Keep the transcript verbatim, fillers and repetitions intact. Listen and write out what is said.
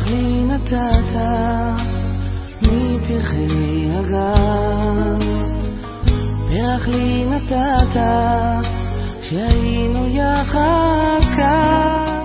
לי נתת מפרחי הגן, פרח לי נתת כשהיינו יחד כאן.